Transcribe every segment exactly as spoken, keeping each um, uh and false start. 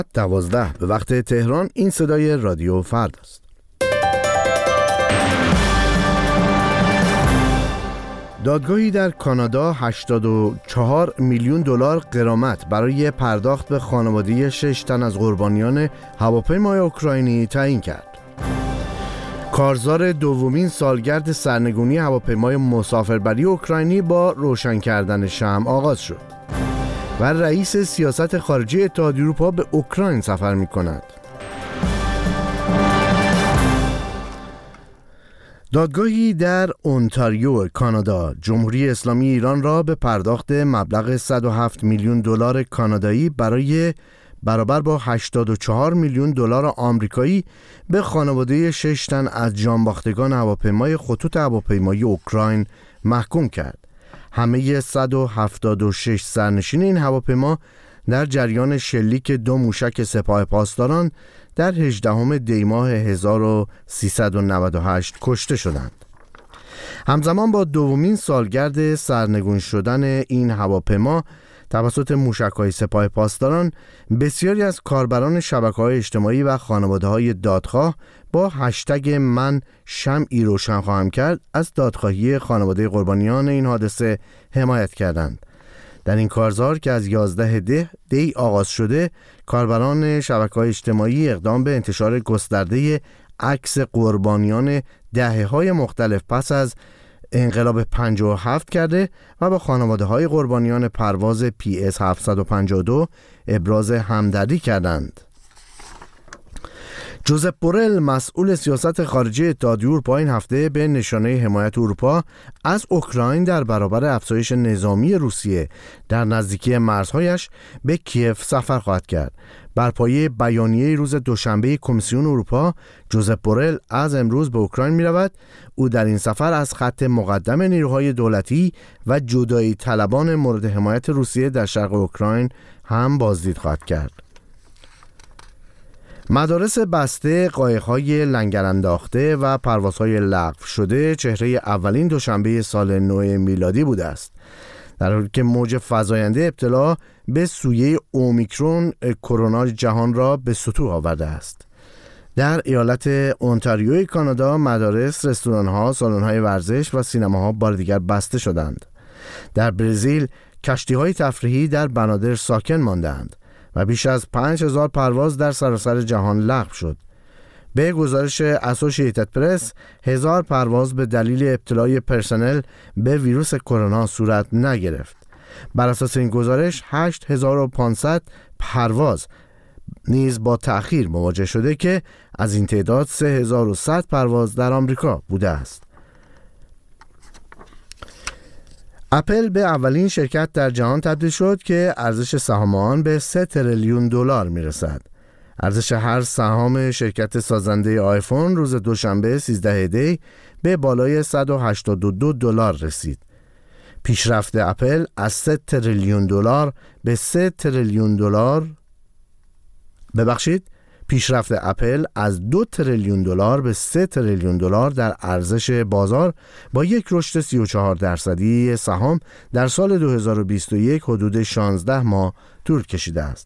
دوازده به وقت تهران. این صدای رادیو فردا است. دادگاهی در کانادا هشتاد و چهار میلیون دلار غرامت برای پرداخت به خانواده شش تن از قربانیان هواپیمای اوکراینی تعیین کرد. کارزار دومین سالگرد سرنگونی هواپیمای مسافربری اوکراینی با روشن کردن شمع آغاز شد و رئیس سیاست خارجی اتحادیه اروپا به اوکراین سفر می‌کند. دادگاهی در اونتاریو کانادا جمهوری اسلامی ایران را به پرداخت مبلغ صد و هفت میلیون دلار کانادایی برای برابر با هشتاد و چهار میلیون دلار آمریکایی به خانواده شش تن از جانباختگان هواپیمای خطوط هواپیمایی اوکراین محکوم کرد. همه صد و هفتاد و شش سرنشین این هواپیما در جریان شلیک دو موشک سپاه پاسداران در هجدهم دی ماه هزار و سیصد و نود و هشت کشته شدند. همزمان با دومین سالگرد سرنگون شدن این هواپیما توسط موشک‌های سپاه پاسداران، بسیاری از کاربران شبکه‌های اجتماعی و خانواده‌های دادخواه با هشتگ من شمعی روشن خواهم کرد از دادخواهی خانواده قربانیان این حادثه حمایت کردند. در این کارزار که از یازده دی, دی آغاز شده، کاربران شبکه‌های اجتماعی اقدام به انتشار گسترده عکس قربانیان دهه‌های مختلف پس از انقلاب پنجاه و هفت کرده و با خانواده‌های قربانیان پرواز پی اس هفتصد و پنجاه و دو ابراز همدردی کردند. جوزپ بورل، مسئول سیاست خارجی اتحادیه اروپا، این هفته به نشانه حمایت اروپا از اوکراین در برابر افزایش نظامی روسیه در نزدیکی مرزهایش به کیف سفر خواهد کرد. بر پایه بیانیه روز دوشنبه کمیسیون اروپا، جوزپ بورل از امروز به اوکراین می رود. او در این سفر از خط مقدم نیروهای دولتی و جدایی طلبان مورد حمایت روسیه در شرق اوکراین هم بازدید خواهد کرد. مدارس بسته، قایق‌های لنگر انداخته و پروازهای لغو شده چهره اولین دوشنبه سال نو میلادی بوده است، در حالی که موج فزاینده ابتلا به سویه اومیکرون کرونا جهان را به سطوح آورده است. در ایالت اونتاریوی کانادا، مدارس، رستوران‌ها، سالن‌های ورزش و سینماها بار دیگر بسته شدند. در برزیل، کشتی‌های تفریحی در بنادر ساکن ماندند و بیش از پنج هزار پرواز در سراسر جهان لغو شد. به گزارش اسوسییتد پرس، هزار پرواز به دلیل ابتلای پرسنل به ویروس کرونا صورت نگرفت. بر اساس این گزارش، هشت هزار و پانصد پرواز نیز با تأخیر مواجه شده که از این تعداد سه هزار و صد پرواز در آمریکا بوده است. اپل به اولین شرکت در جهان تبدیل شد که ارزش سهام آن به سه تریلیون دلار میرسد. ارزش هر سهام شرکت سازنده آیفون روز دوشنبه سیزده دی به بالای صد و هشتاد و دو دلار رسید. پیشرفت اپل از سه تریلیون دلار به سه تریلیون دلار ببخشید پیشرفت اپل از دو تریلیون دلار به سه تریلیون دلار در ارزش بازار با یک رشد سی و چهار درصدی سهام در سال دو هزار و بیست و یک حدود شانزده ماه طول کشیده است.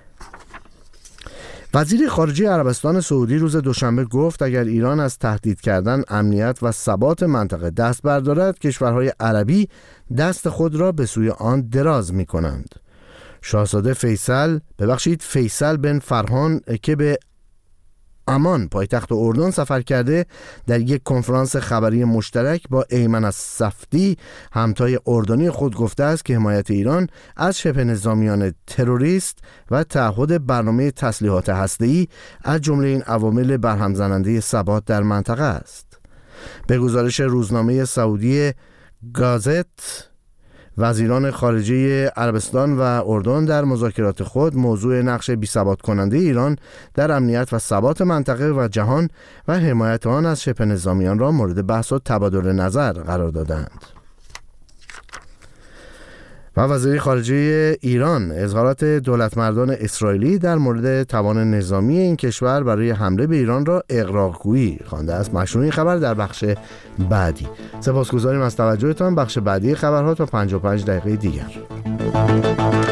وزیر خارجه عربستان سعودی روز دوشنبه گفت اگر ایران از تهدید کردن امنیت و ثبات منطقه دست بردارد، کشورهای عربی دست خود را به سوی آن دراز می کنند. شاهزاده فیصل ببخشید فیصل بن فرهان که به عمان پایتخت اردن سفر کرده، در یک کنفرانس خبری مشترک با ایمن الصفدی همتای اردنی خود گفته است که حمایت ایران از شبه نظامیان تروریست و تعهد برنامه تسلیحات هسته‌ای از جمله این عوامل برهم زننده ثبات در منطقه است. به گزارش روزنامه سعودی گازت، وزیران خارجه عربستان و اردن در مذاکرات خود موضوع نقش بی‌ثبات کننده ایران در امنیت و ثبات منطقه و جهان و حمایت آن از شبه نظامیان را مورد بحث و تبادل نظر قرار دادند. و وزیر خارجه ایران اظهارات دولتمردان اسرائیلی در مورد توان نظامی این کشور برای حمله به ایران را اغراق‌گویی خوانده است. مشروع این خبر در بخش بعدی. سپاسگزاریم از توجهتان. بخش بعدی خبرها تا پنجاه و پنج دقیقه دیگر.